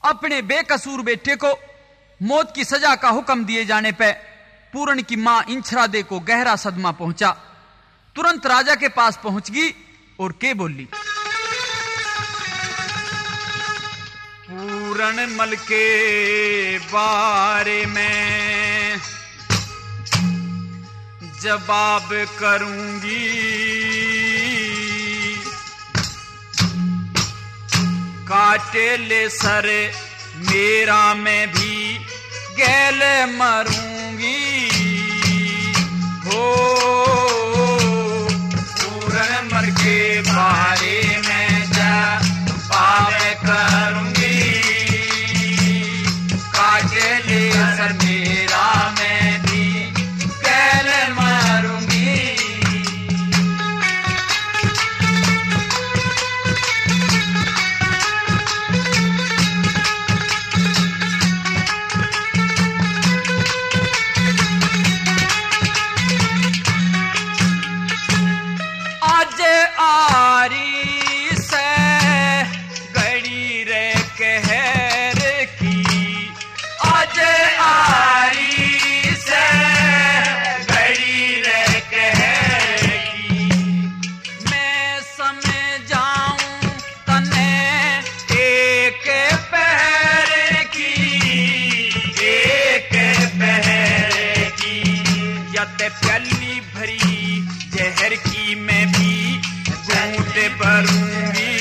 अपने बेकसूर बेटे को मौत की सजा का हुक्म दिए जाने पर पूरण की मां इंछरादे को गहरा सदमा पहुंचा। तुरंत राजा के पास पहुंच गई और के बोली, पूरण मल के बारे में जवाब करूंगी, काटे ले सर मेरा मैं भी गैल मरूंगी। हो पूरण मल के बारे में जवाब करूंगी, काटे ले सर मेरा मैं भी गैल मरूंगी। आज आरी से गड़ी रे कहर की, आज आरी से गड़ी रे कहर की, मैं समझाऊं तने एक पहर की, एक पहर की। यत प्याली भरी जहर की मैं भी घूंट भरूंगी,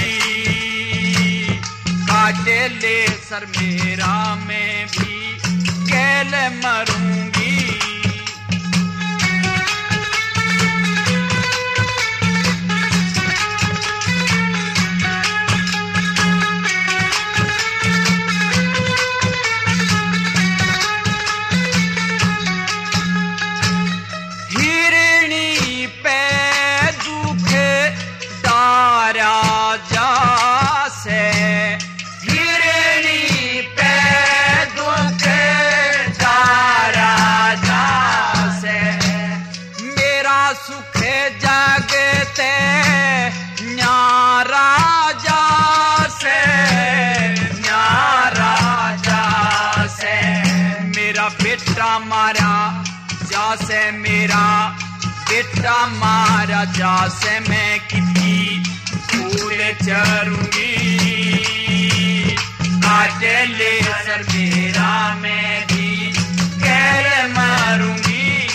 काटे ले सर मेरा मैं भी गैल मरूंगी। हिरणी पे दुख डारा जासे, हिरणी पे दुख डारा जासे, मेरा सुख जागते न्यारा जासे, न्यारा जासे, मेरा बेटा मारा जासे, मेरा बेटा मारा जासे, मैं कितनी फूल चरूंगी, काटे ले सर मेरा मैं भी गैल मारूंगी।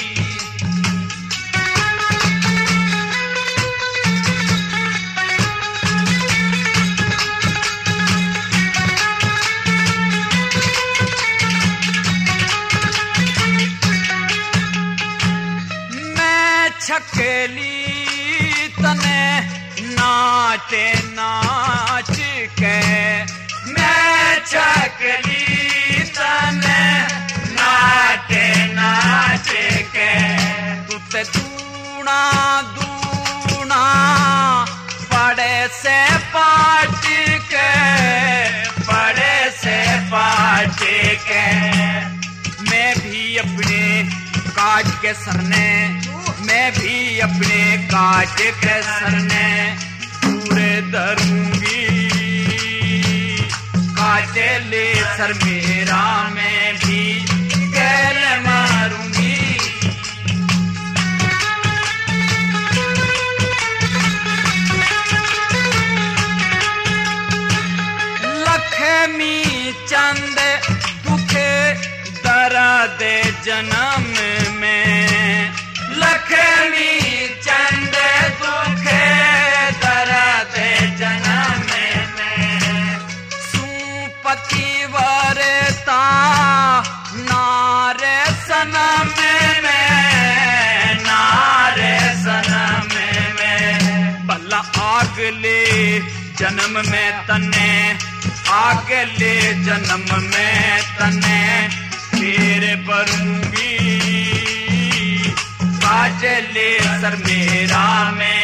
छकेली तने नाचे नाच के, मैं छकेली तने नाचे नाच के, तुते दूना दूना पड़े से पाट के, पड़े से पाट के, मैं भी अपने काट के सरने, मैं भी अपने काट के सरने पूरे धरूंगी, काटे ले सर मेरा मैं भी गैल मारूंगी। लक्ष्मी चंद दुखे दर्द जन्म में, लक्ष्मी चंद दुख दर्द जन्म में, सुपति वरता नारे सनम में, नारे सनम में, भला आगले जन्म में तने, आगले जन्म में तने फिर भरूंगी, काटे ले सर मेरा मैं